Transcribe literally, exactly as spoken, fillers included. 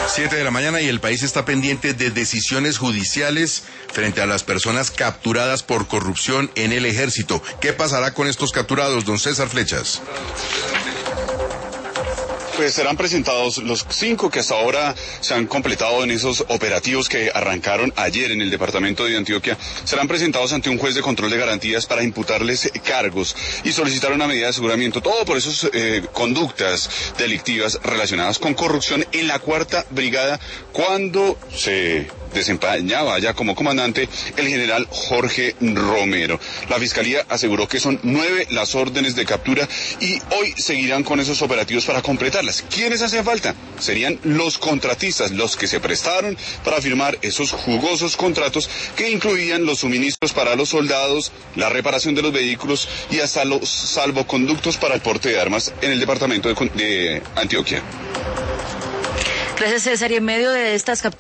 Siete de la mañana y el país está pendiente de decisiones judiciales frente a las personas capturadas por corrupción en el ejército. ¿Qué pasará con estos capturados, don César Flechas? Pues serán presentados los cinco que hasta ahora se han completado en esos operativos que arrancaron ayer en el departamento de Antioquia. Serán presentados ante un juez de control de garantías para imputarles cargos y solicitar una medida de aseguramiento. Todo por esas eh, conductas delictivas relacionadas con corrupción en la cuarta brigada cuando se desempeñaba ya como comandante el general Jorge Romero. La fiscalía aseguró que son nueve las órdenes de captura y hoy seguirán con esos operativos para completarlas. ¿Quiénes hacen falta? Serían los contratistas, los que se prestaron para firmar esos jugosos contratos que incluían los suministros para los soldados, la reparación de los vehículos y hasta los salvoconductos para el porte de armas en el departamento de, de Antioquia. Gracias, César. Y en medio de estas capturas